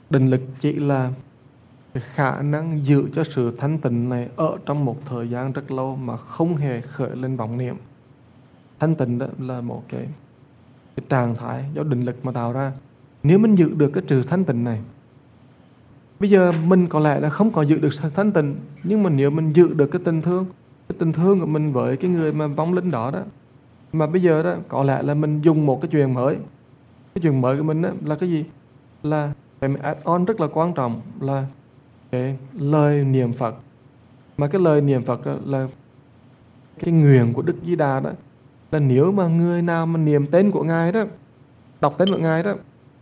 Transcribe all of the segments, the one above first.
Định lực chỉ là cái khả năng giữ cho sự thanh tịnh này ở trong một thời gian rất lâu mà không hề khởi lên vọng niệm. Thanh tịnh đó là một cái trạng thái do định lực mà tạo ra. Nếu mình giữ được cái sự thanh tịnh này, bây giờ mình có lẽ là không có giữ được sự thanh tịnh, nhưng mà nếu mình giữ được cái tình thương của mình với cái người mà vong linh đó đó, mà bây giờ đó có lẽ là mình dùng một cái chuyện mới. Cái chuyện mới của mình đó là cái gì? Là cái add-on rất là quan trọng là cái lời niệm Phật. Mà cái lời niệm Phật đó là cái nguyện của Đức Di Đà đó, là nếu mà người nào mà niệm tên của Ngài đó, đọc tên của Ngài đó,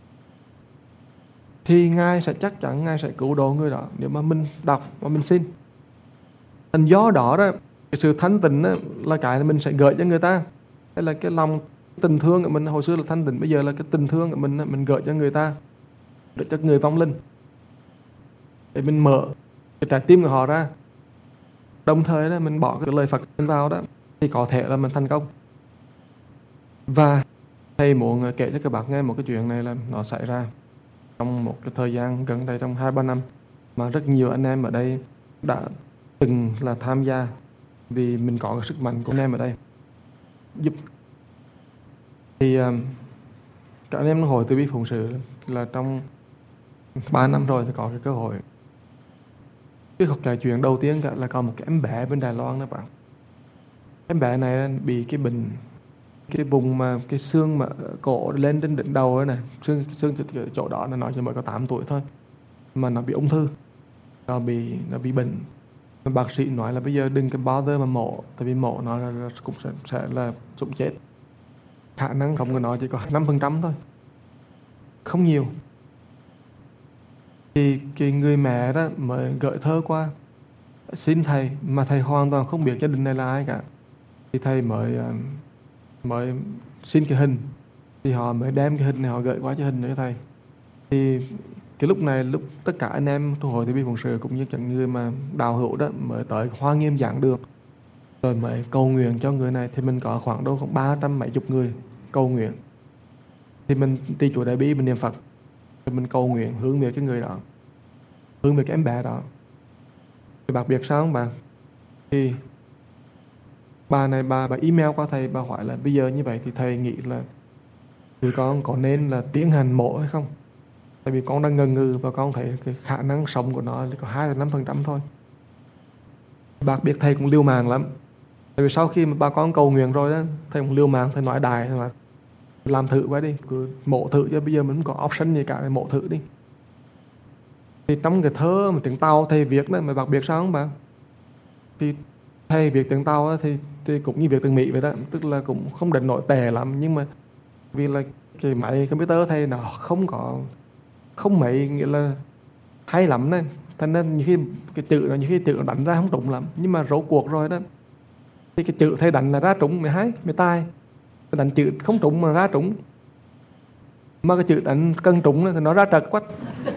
thì Ngài sẽ chắc chắn Ngài sẽ cứu độ người đó nếu mà mình đọc và mình xin. Thành do đó đó, cái sự thanh tịnh đó là cái mình sẽ gửi cho người ta. Đây là cái lòng tình thương của mình, hồi xưa là thanh tịnh, bây giờ là cái tình thương của mình gửi cho người ta, gửi cho người vong linh, để mình mở cái trái tim của họ ra. Đồng thời đó mình bỏ cái lời Phật vào đó, thì có thể là mình thành công. Và thầy muốn kể cho các bạn nghe một cái chuyện này là nó xảy ra trong một cái thời gian gần đây, trong 2-3 năm, mà rất nhiều anh em ở đây đã từng là tham gia, vì mình có cái sức mạnh của anh em ở đây giúp. Thì các anh em hội từ bi phụng sự là trong 3 năm rồi thì có cái cơ hội. Cái chuyện đầu tiên là có một cái em bé bên Đài Loan đó bạn. Em bé này bị cái bệnh, cái vùng mà cái xương mà cổ lên đến đỉnh đầu ấy này, xương chỗ đó nó nói chỉ mới có 8 tuổi thôi, mà nó bị ung thư, nó bị bệnh. Bác sĩ nói là bây giờ đừng cái bao giờ mà mổ, tại vì mổ nó cũng sẽ là cũng chết. Khả năng sống của nó chỉ có 5% thôi, không nhiều. Thì cái người mẹ đó mới gửi thơ qua xin thầy, mà thầy hoàn toàn không biết gia đình này là ai cả. Thì thầy mới xin cái hình, thì họ mới đem cái hình này họ gửi qua cho hình cho thầy. Thì cái lúc này, lúc tất cả anh em trong hội từ bi phụng sự cũng như những người mà đạo hữu đó mới tới Hoa Nghiêm giảng đường, rồi mới cầu nguyện cho người này. Thì mình có khoảng đâu khoảng 300 mấy chục người cầu nguyện. Thì mình đi chùa Đại Bi mình niệm Phật, rồi mình cầu nguyện hướng về cái người đó, hướng về cái em bé đó. Thì đặc biệt sao không bạn? Thì bà này bà email qua thầy, bà hỏi là bây giờ như vậy thì thầy nghĩ là tụi con có nên là tiến hành mổ hay không? Tại vì con đang ngần ngừ và con thấy cái khả năng sống của nó chỉ có 2-5% thôi. Bác biết thầy cũng liều mạng lắm. Tại vì sau khi mà bà con cầu nguyện rồi đó, thầy cũng liều mạng, thầy nói đại là làm thử quá đi, cứ mổ thử chứ bây giờ mình không có option gì cả, thì mổ thử đi. Thì trong cái thơ mà tiếng Tàu thầy viết đó, mà bác biết sao không bạn? Thì thầy viết tiếng Tàu đó, thì cũng như việc tiếng Mỹ vậy đó, tức là cũng không đến nỗi tệ lắm, nhưng mà vì là cái máy computer thầy nó không mấy nghĩa là hay lắm này, thành nên nhiều khi cái chữ nó đánh ra không trúng lắm, nhưng mà rốt cuộc rồi đó thì cái chữ thầy đánh là ra trúng, mới hay mới tai. Cái đánh chữ không trúng mà ra trúng, mà cái chữ đánh cân trúng thì nó ra trật quách.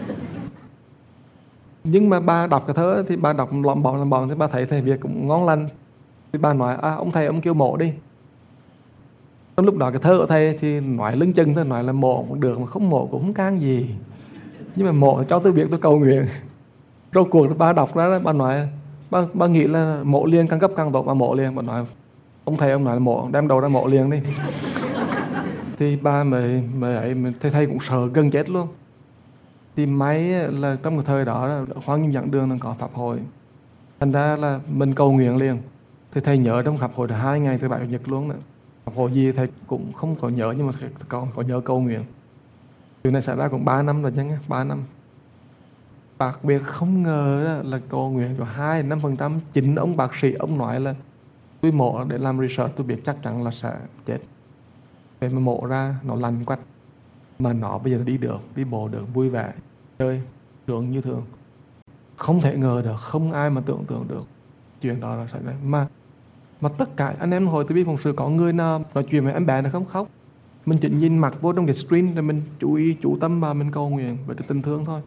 Nhưng mà bà đọc cái thơ thì bà đọc lỏm bòn thì bà thấy thầy Việt cũng ngon lành, thì bà nói ông thầy ông kêu mổ đi. Trong lúc đó cái thơ của thầy thì nói lưng chừng thôi, nói là mổ cũng được mà không mổ cũng không can gì, nhưng mà mổ cho tôi biết tôi cầu nguyện. Rốt cuộc bà đọc ra bà nói bà nghĩ là mổ liền càng cấp càng tốt, bà mổ liền. Bà nói ông thầy ông nói là mổ, đem đầu ra mổ liền đi. Thì bà thầy cũng sợ gần chết luôn. Thì may là trong cái thời đó Hoa Nghiêm giảng đường nó có pháp hội, thành ra là mình cầu nguyện liền. Thì thầy nhớ trong pháp hội là 2 ngày thứ Bảy Chủ nhật luôn đó. Pháp hội gì thầy cũng không có nhớ, nhưng mà có nhớ cầu nguyện. Điều này xảy ra cũng 3 năm rồi chứ, 3 năm. Đặc biệt không ngờ là cầu nguyện có 2-5%. Chính ông bác sĩ ông nói là tôi mổ để làm research, tôi biết chắc chắn là sẽ chết. Vậy mà mổ ra nó lành quách, mà nó bây giờ đi được, đi bộ được, vui vẻ, chơi sướng như thường. Không thể ngờ được, không ai mà tưởng tượng được chuyện đó là xảy ra. Mà tất cả anh em hội từ bi phụng sự có người nào nói chuyện với em bé này không khóc. Mình chỉ nhìn mặt vô trong cái screen rồi mình chú tâm vào, mình cầu nguyện với cái tình thương thôi.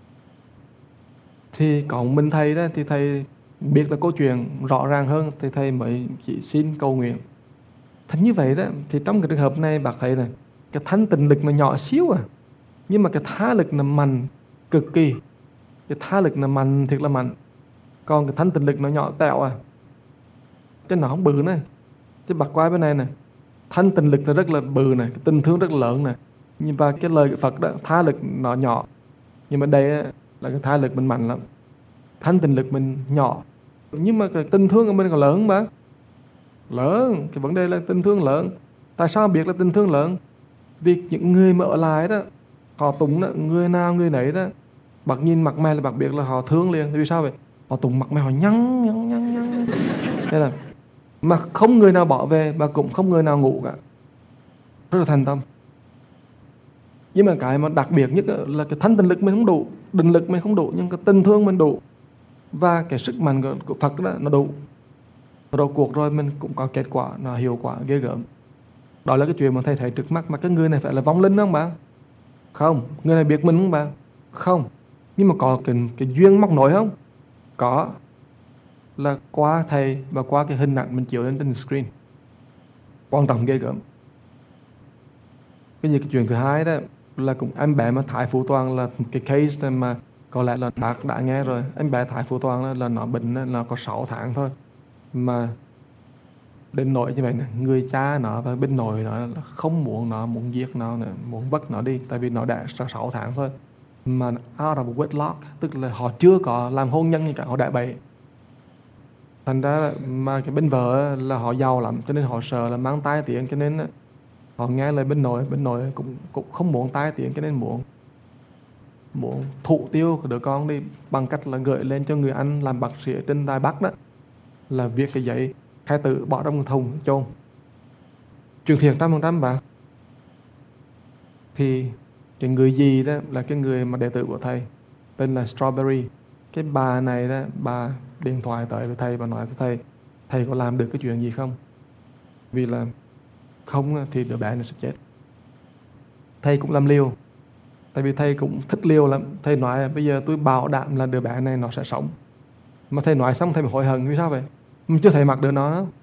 Thì còn mình thầy đó, thì thầy biết là câu chuyện rõ ràng hơn, thì thầy mới chỉ xin cầu nguyện. Thành như vậy đó, thì trong cái trường hợp này bác thấy này, cái thanh tịnh lực nó nhỏ xíu nhưng mà cái tha lực nó mạnh cực kỳ. Cái tha lực là mạnh, thiệt là mạnh. Còn cái thanh tịnh lực nó nhỏ tẹo à. Cái nó không bự này. Cái bạc quái bên này nè, thanh tịnh lực là rất là bự này, cái tình thương rất là lớn này. Nhưng mà cái lời Phật đó, tha lực nó nhỏ. Nhưng mà đây là cái tha lực mình mạnh lắm. Thanh tịnh lực mình nhỏ. Nhưng mà cái tình thương của mình còn lớn mà. Lớn, cái vấn đề là tình thương lớn. Tại sao biết là tình thương lớn? Vì những người mà ở lại đó, họ tụng đó, người nào người nấy đó, bác nhìn mặt mày là bác biết là họ thương liền. Vì sao vậy? Họ tụng mặt mày họ nhăn. Thế là mà không người nào bỏ về và cũng không người nào ngủ cả. Rất là thành tâm. Nhưng mà cái mà đặc biệt nhất là cái thanh tịnh lực mình không đủ, định lực mình không đủ, nhưng cái tình thương mình đủ. Và cái sức mạnh của Phật đó nó đủ. Rồi cuộc rồi mình cũng có kết quả, nó hiệu quả ghê gớm. Đó là cái chuyện mà thầy thấy trước mắt. Mà cái người này phải là vong linh không bạn? Không. Người này biết mình không bạn? Không. Nhưng mà có cái duyên móc nối không? Có. Là qua thầy và qua cái hình ảnh mình chiếu lên trên screen. Quan trọng ghê gớm. Cái chuyện thứ hai đó là cũng em bé mà Thái Phú Toàn là cái case mà có lẽ là bác đã nghe rồi. Em bé Thái Phú Toàn là nó bệnh là có 6 tháng thôi. Mà đến nỗi như vậy nè, người cha nó và bên nội nó là không muốn nó, muốn giết nó, muốn bắt nó đi. Tại vì nó đã 6 tháng thôi. Mà out of wedlock, tức là họ chưa có làm hôn nhân gì cả, họ đã bậy. Thành ra mà cái bên vợ là họ giàu lắm, cho nên họ sợ là mang tai tiếng, cho nên họ nghe lời bên nội cũng không muốn tai tiếng, cho nên muốn thụ tiêu của đứa con đi bằng cách là gửi lên cho người anh làm bác sĩ ở trên Đài Bắc đó, là viết cái giấy khai tử bỏ trong thùng chôn. Truyền thiện 100% bạn. Thì cái người gì đó là cái người mà đệ tử của thầy, tên là Strawberry. Cái bà này đó, bà điện thoại tới với thầy và nói với thầy có làm được cái chuyện gì không? Vì là không thì đứa bé nó sẽ chết. Thầy cũng làm liều. Tại vì thầy cũng thích liều lắm. Thầy nói bây giờ tôi bảo đảm là đứa bé này nó sẽ sống. Mà thầy nói xong thầy mới hối hận. Vì sao vậy? Mình chưa thấy mặt đứa nó đó.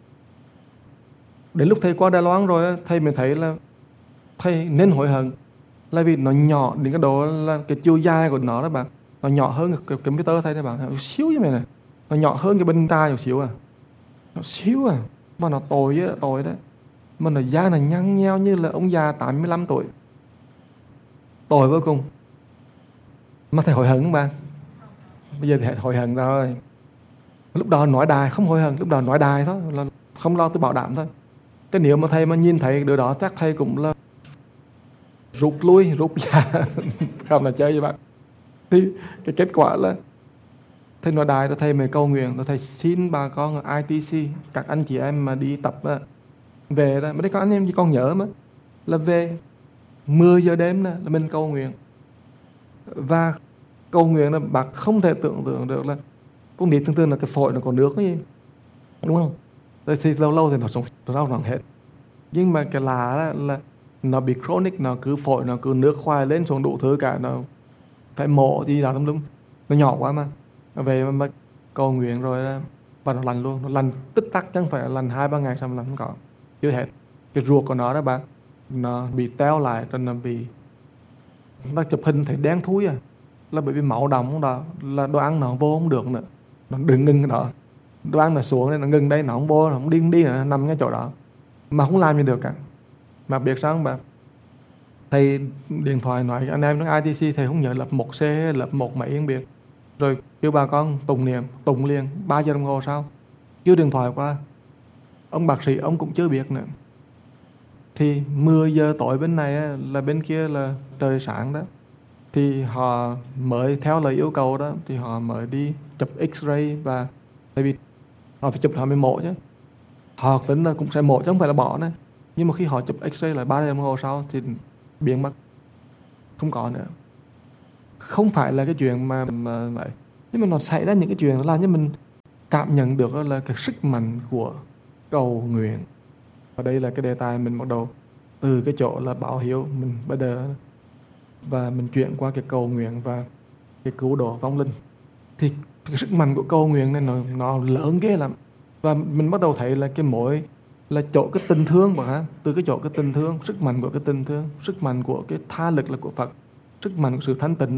Đến lúc thầy qua Đài Loan rồi, thầy mới thấy là thầy nên hối hận. Là vì nó nhỏ đến cái độ là cái chiều dài của nó đó bạn. Nó nhỏ hơn cái computer thầy đó bạn. Nó xíu như vậy này. Nó nhỏ hơn cái bên trai một xíu à. Nó xíu à. Mà nó tội đó. Mà nó da nó nhăn nheo như là ông già 85 tuổi. Tội vô cùng. Mà thầy hối hận không bạn? Bây giờ thầy hối hận rồi. Lúc đó nói đài không hối hận. Lúc đó nói đài thôi. Là không lo tôi bảo đảm thôi. Cái nếu mà thầy mà nhìn thấy đứa đó chắc thầy cũng là rút ra. Không là chơi với bạn. Thì cái kết quả là thầy nói đài rồi thầy mới cầu nguyện. Rồi thầy xin bà con ở ITC, các anh chị em mà đi tập đó, về đó. Mà đấy có anh em chỉ còn nhớ mà. Là về 10 giờ đêm là mình cầu nguyện. Và cầu nguyện là bác không thể tưởng tượng được là con nít thường là cái phổi nó có nước ấy, đúng không? Rồi thì lâu thì nó sống hết. Nhưng mà cái lá là nó bị chronic, nó cứ phổi nó cứ nước khoai lên xuống đủ thứ cả, nó phải mổ gì đó đúng. Nó nhỏ quá mà. Về mà cầu nguyện rồi và nó lành luôn, nó lành tích tắc, chẳng phải lành 2-3 ngày xong là không có, chưa hết. Cái ruột của nó đó bạn, nó bị teo lại, rồi nó bị, nó chụp hình thấy đen thui à, là bởi vì máu đọng đó, là đồ ăn nó vô không được nữa, nó đừng ngưng cái đó, đồ ăn nó xuống nên nó ngừng đây, nó không vô, nó không đi nữa, nằm ngay chỗ đó mà không làm gì được cả. Mà biết sao không bạn? Thầy điện thoại nói anh em nói ITC, thầy không nhớ lập 1C lập 1 mấy không biết, rồi kêu bà con tụng liền 3 giờ đồng hồ sau kêu điện thoại qua, ông bác sĩ ông cũng chưa biết nữa. Thì 10 giờ tối bên này là bên kia là trời sáng đó. Thì họ mới theo lời yêu cầu đó, thì họ mới đi chụp X-ray. Và tại vì họ phải chụp họ mới mổ chứ, họ tính là cũng sẽ mổ chứ không phải là bỏ nữa. Nhưng mà khi họ chụp X-ray lại 3 giờ đồng hồ sau thì biến mất, không có nữa. Không phải là cái chuyện mà vậy, nhưng mà nó xảy ra những cái chuyện làm cho mình cảm nhận được là cái sức mạnh của cầu nguyện. Và đây là cái đề tài mình bắt đầu từ cái chỗ là báo hiếu mình bây giờ, và mình chuyển qua cái cầu nguyện và cái cứu độ vong linh. Thì cái sức mạnh của cầu nguyện này nó lớn ghê lắm. Và mình bắt đầu thấy là cái mỗi là chỗ cái tình thương mà từ cái chỗ cái tình thương, sức mạnh của cái tình thương, sức mạnh của cái tha lực là của Phật, sức mạnh của sự thanh tịnh mình,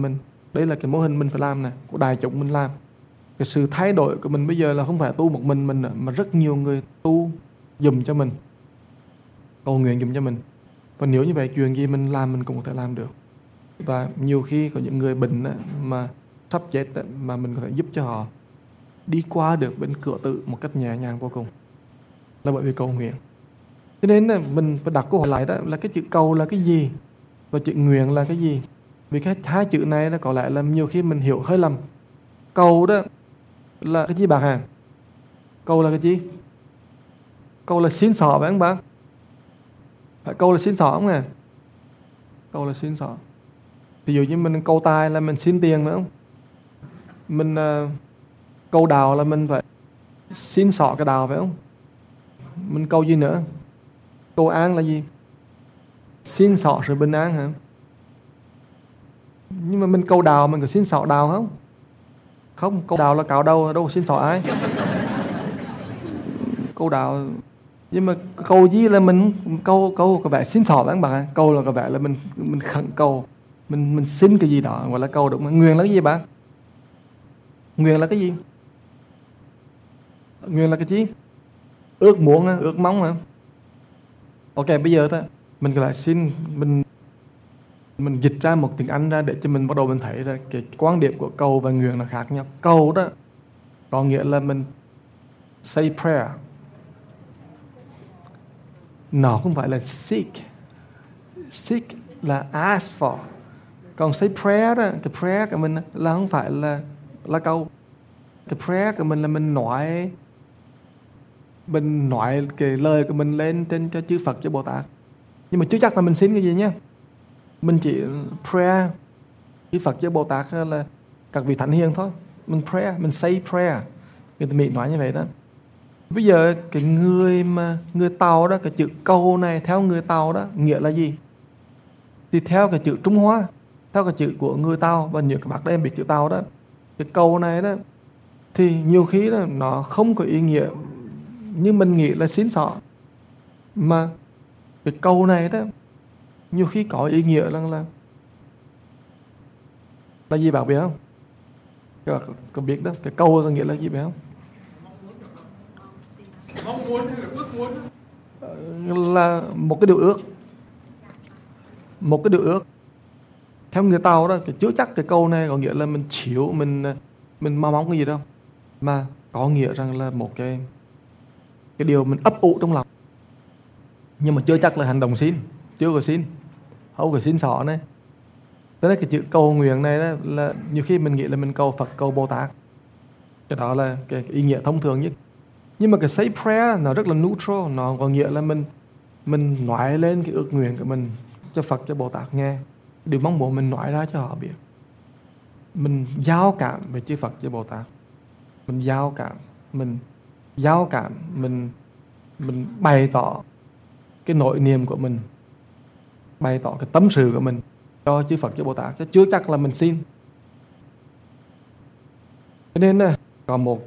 Đấy là cái mô hình mình phải làm này, của đại chúng mình làm. Cái sự thay đổi của mình bây giờ là không phải tu một mình nữa, mà rất nhiều người tu dùm cho mình, cầu nguyện dùm cho mình. Và nếu như vậy, chuyện gì mình làm mình cũng có thể làm được. Và nhiều khi có những người bệnh á, mà sắp chết á, mà mình có thể giúp cho họ đi qua được bên cửa tự một cách nhẹ nhàng vô cùng, là bởi vì cầu nguyện. Cho nên là mình phải đặt câu hỏi lại, đó là cái chữ cầu là cái gì và chữ nguyện là cái gì. Vì cái hai chữ này nó có lẽ là nhiều khi mình hiểu hơi lầm. Cầu đó là cái gì bạn à? Cầu là cái gì? Cầu là xin xỏ phải không bạn? Phải cầu là xin xỏ không à? Cầu là xin xỏ. Ví dụ như mình cầu tài là mình xin tiền phải không? Mình cầu đào là mình phải xin xỏ cái đào phải không? Mình cầu gì nữa? Cầu an là gì? Xin xỏ sự bình an hả? Nhưng mà mình cầu đào mình có xin xỏ đào không? Không, cầu đào là cạo đầu, đâu có xin xỏ ai. Cầu đào. Nhưng mà cầu gì là mình cầu có vẻ xin xỏ phải không bạn? Cầu là có vẻ là mình khẩn cầu, mình xin cái gì đó gọi là cầu, đúng không? Nguyện là cái gì bạn? Nguyện là cái gì? Nguyện là cái gì? Ước muốn, ước mong hả? Ok, bây giờ thôi mình lại xin mình dịch ra một tiếng Anh ra để cho mình bắt đầu mình thấy ra cái quan điểm của cầu và nguyện là khác nhau. Cầu đó có nghĩa là mình say prayer, nó không phải là seek. Seek là ask for. Còn say prayer đó, cái prayer của mình là không phải là cầu. Cái prayer của mình là mình nói cái lời của mình lên trên cho chư Phật, cho Bồ Tát. Nhưng mà chưa chắc là mình xin cái gì nhé. Mình chỉ prayer chư Phật, cho Bồ Tát là các vị thánh hiền thôi. Mình prayer, mình say prayer. Người ta Mỹ nói như vậy đó. Bây giờ cái người Tàu đó, cái chữ cầu này theo người Tàu đó nghĩa là gì? Thì theo cái chữ Trung Hoa, theo cái chữ của người Tàu, và nhiều các bác em biết chữ Tàu đó, cái cầu này đó thì nhiều khi đó nó không có ý nghĩa như mình nghĩ là xin xỏ, mà cái cầu này đó nhiều khi có ý nghĩa là gì bạn biết không? Có biết đó, cái cầu có nghĩa là gì biết không? Mong muốn hay là ước muốn? Là một cái điều ước. Một cái điều ước. Theo người Tàu đó, cái chưa chắc cái câu này có nghĩa là mình chịu, mình mong cái gì đâu, mà có nghĩa rằng là một cái điều mình ấp ủ trong lòng, nhưng mà chưa chắc là hành động xin, chưa có xin, không có xin xỏ này. Thế nên cái chữ cầu nguyện này đó, là nhiều khi mình nghĩ là mình cầu Phật, cầu Bồ Tát, cái đó là cái ý nghĩa thông thường nhất. Nhưng mà cái say prayer nó rất là neutral, nó có nghĩa là mình nói lên cái ước nguyện của mình cho Phật, cho Bồ Tát nghe, điều mong muốn mình nói ra cho họ biết. Mình giao cảm với chư Phật, chư Bồ Tát, mình giao cảm, mình bày tỏ cái nội niềm của mình, bày tỏ cái tâm sự của mình cho chư Phật, chư Bồ Tát, chứ chưa chắc là mình xin. Cho nên có một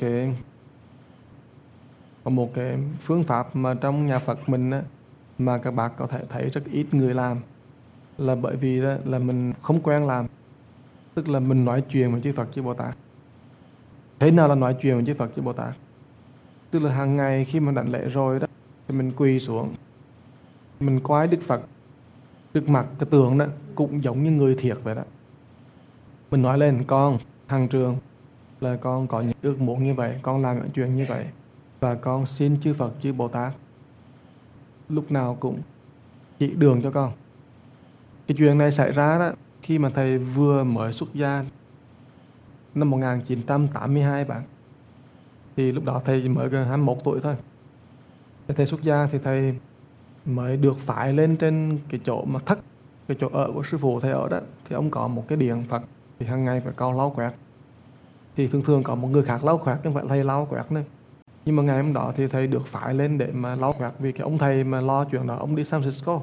cái phương pháp mà trong nhà Phật mình mà các bác có thể thấy rất ít người làm, là bởi vì đó là mình không quen làm. Tức là mình nói chuyện với chư Phật, chư Bồ Tát. Thế nào là nói chuyện với chư Phật, chư Bồ Tát? Tức là hàng ngày khi mà đảnh lễ rồi đó, thì mình quỳ xuống, mình quái Đức Phật trước mặt cái tượng đó, cũng giống như người thiệt vậy đó. Mình nói lên: con Hằng Trường, là con có những ước muốn như vậy, con làm những chuyện như vậy, và con xin chư Phật, chư Bồ Tát lúc nào cũng chỉ đường cho con. Cái chuyện này xảy ra đó khi mà thầy vừa mới xuất gia năm 1982 bạn. Thì lúc đó thầy mới 21 tuổi thôi. Thầy xuất gia thì thầy mới được phái lên trên cái chỗ mà thất, cái chỗ ở của sư phụ thầy ở đó. Thì ông có một cái điện Phật, thì hàng ngày phải con lau quét. Thì thường có một người khác lau quét, nhưng phải thầy lau quét nữa. Nhưng mà ngày hôm đó thì thầy được phái lên để mà lau quét, vì cái ông thầy mà lo chuyện đó, ông đi San Francisco.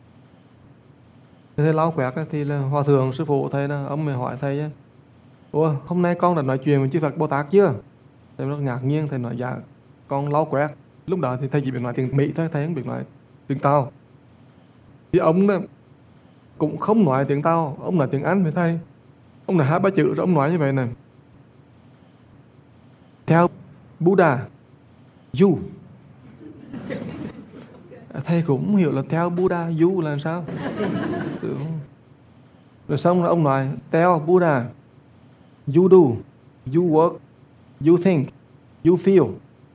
Thầy lau quét thì là hòa thượng sư phụ thầy đó, ông mới hỏi thầy: ủa, hôm nay con đã nói chuyện với chư Phật Bồ Tát chưa? Thầy rất ngạc nhiên, thầy nói: dạ, con lau quét. Lúc đó thì thầy chỉ biết nói tiếng Mỹ thôi, thầy không biết nói tiếng Tàu. Thì ông đó cũng không nói tiếng Tàu, ông nói tiếng Anh với thầy. Ông này 2-3 chữ rồi ông nói như vậy này: theo Buddha, you. Thầy cũng không hiểu là theo Buddha, you là sao. Rồi xong rồi ông nói theo Buddha, you do, you work, you think, you feel.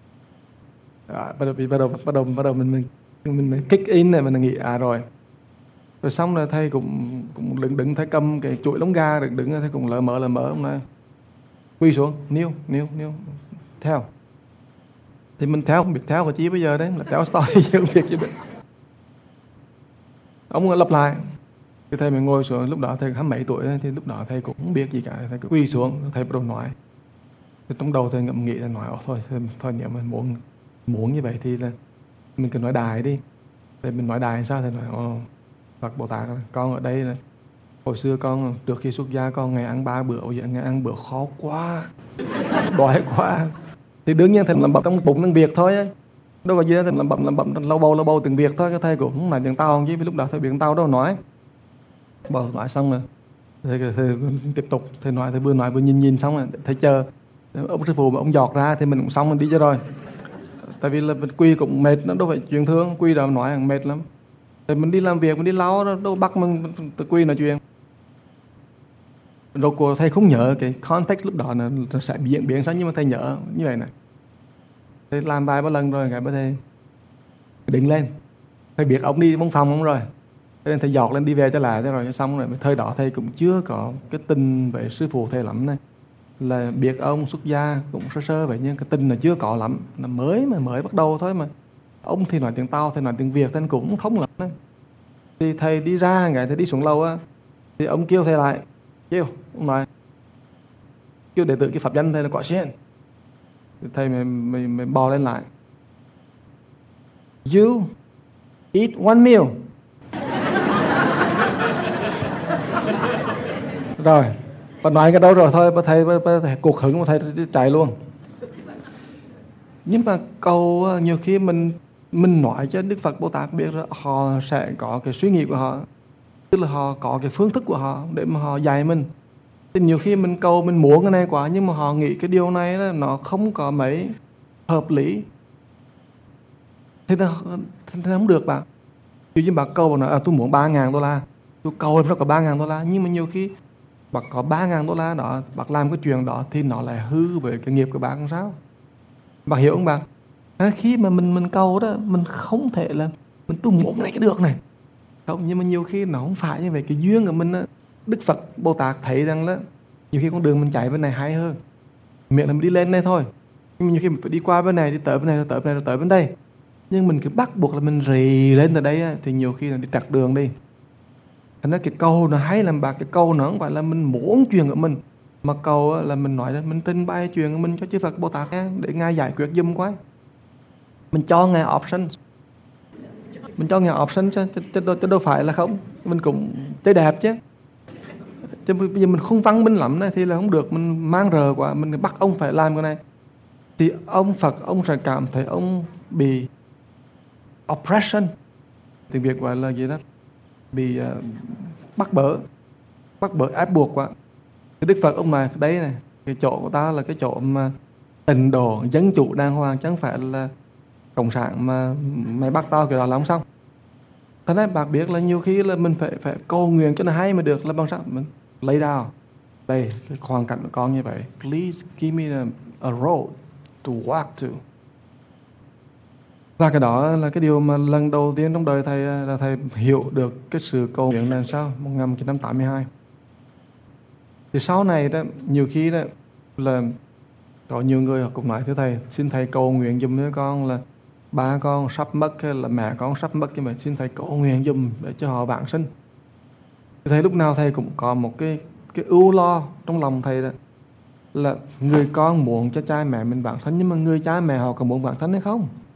Bắt đầu mình kick in này, mình nghĩ rồi. Rồi xong rồi thầy cũng đứng thầy cầm cái chuỗi lông gà, đứng thầy cũng lờ mờ ông nói quy xuống, níu theo. Thì mình theo không biết theo cái chi bây giờ đấy, là theo story chứ không biết gì đấy. Ông lặp lại. Cái thầy mình ngồi xuống, lúc đó thầy 20 mấy tuổi thì lúc đó thầy cũng không biết gì cả, thầy cứ quỳ xuống, thầy bắt đầu nói. Thì trong đầu thầy ngẫm nghĩ là nói thôi nếu mà muốn như vậy thì là mình cứ nói đài đi. Thì mình nói đài sao? Thầy nói Phật Bồ Tát, con ở đây là hồi xưa con trước khi xuất gia con ngày ăn 3 bữa, bây giờ ngày ăn bữa khó quá, đói quá. Thì đương nhiên thầy làm bẩm trong bụng tiếng Việt thôi ấy. Đâu có gì, thầy làm bẩm lâu bầu tiếng Việt thôi. Cái thầy cũng không nói tiếng Tàu chứ, vì lúc đó thầy biết tiếng Tàu đâu nói. Bảo nói xong rồi thầy tiếp tục, thầy nói, thầy vừa nói vừa nhìn xong rồi thầy chờ ông sư phụ mà ông giọt ra thì mình cũng xong, mình đi cho rồi. Tại vì là quy cũng mệt, nó đâu phải chuyện thương, quy đâu nói mệt lắm. Thì mình đi làm việc, mình đi lau, đâu bắt mình tự quy nói chuyện. Rồi cô thầy không nhớ cái context lúc đó nó sẽ biến sao, nhưng mà thầy nhớ như vậy này. Thầy làm vài ba lần rồi, cái bữa thầy đứng lên, thầy biết ông đi bóng phòng ông rồi, cho nên thầy giọt lên đi về trở lại, thế rồi xong rồi. Thời đó thầy cũng chưa có cái tình về sư phụ thầy lắm này, là biết ông xuất gia cũng sơ vậy, nhưng cái tình là chưa có lắm, là mới bắt đầu thôi mà. Ông thì nói tiếng Tàu, thầy nói tiếng Việt, thầy cũng thông lắm đấy. Thì thầy đi ra, ngày thầy đi xuống lầu á, thì ông kêu thầy lại, ông nói kêu đệ tử cái pháp danh thầy là Quả Xiên. Thầy mới bò lên lại, you eat one meal. Rồi bà nói cái đâu rồi thôi, bà thầy cuộc hứng, bà thầy chạy luôn. Nhưng mà câu nhiều khi mình nói cho Đức Phật Bồ Tát biết là họ sẽ có cái suy nghĩ của họ, tức là họ có cái phương thức của họ để mà họ dạy mình. Thì nhiều khi mình cầu, mình muốn cái này quá, nhưng mà họ nghĩ cái điều này là nó không có mấy hợp lý, thế nó không được bạn. Ví dụ như bà cầu, bà nói tôi muốn $3.000, tôi cầu em nó có $3.000, nhưng mà nhiều khi bác có $3.000 đó, bác làm cái chuyện đó thì nó lại hư với cái nghiệp của bác làm sao? Bác hiểu không bác? Khi mà mình cầu đó, mình không thể là tôi muốn này cái được này không, nhưng mà nhiều khi nó không phải như vậy. Cái duyên của mình đó, Đức Phật Bồ Tát thấy rằng là nhiều khi con đường mình chạy bên này hay hơn, miệng là mình đi lên đây thôi, nhưng mà nhiều khi mình phải đi qua bên này, đi tới bên này, rồi tới bên này, rồi tới bên đây. Nhưng mình cứ bắt buộc là mình rì lên từ đây thì nhiều khi là đi trật đường đi. Thành ra cái câu nó hay làm bạc, cái câu nó không phải là mình muốn chuyện của mình, mà câu là mình nói là mình trình bày chuyện của mình cho chư Phật Bồ Tát để Ngài giải quyết giùm quá. Mình cho Ngài option, chứ đâu phải là không. Mình cũng chơi đẹp chứ bây giờ mình không văn minh lắm này thì là không được. Mình mang rờ quá, mình bắt ông phải làm cái này thì ông Phật ông sẽ cảm thấy ông bị oppression, tiếng Việt gọi là gì đó, bị bắt bớ ép buộc quá. Cái Đức Phật ông này đấy này, cái chỗ của ta là cái chỗ mà tịnh độ dân chủ đàng hoàng, chẳng phải là cộng sản mà mày bắt tao kiểu đó là không xong. Thế nên bác biết là nhiều khi là mình phải cầu nguyện cho nó hay mà được, là bằng sao mình lay down đây cái hoàn cảnh của con như vậy, please give me a road to walk to. Và cái đó là cái điều mà lần đầu tiên trong đời thầy là thầy hiểu được cái sự cầu nguyện là sao, 1982. Thì sau này đó, nhiều khi đó là có nhiều người cũng nói thưa thầy, xin thầy cầu nguyện giùm với con là ba con sắp mất hay là mẹ con sắp mất, nhưng mà xin thầy cầu nguyện giùm để cho họ vãng sinh. Thì thầy lúc nào thầy cũng có một cái ưu lo trong lòng thầy đó, là người con muốn cho cha mẹ mình vãng sanh, nhưng mà người cha mẹ họ có muốn vãng sanh hay không?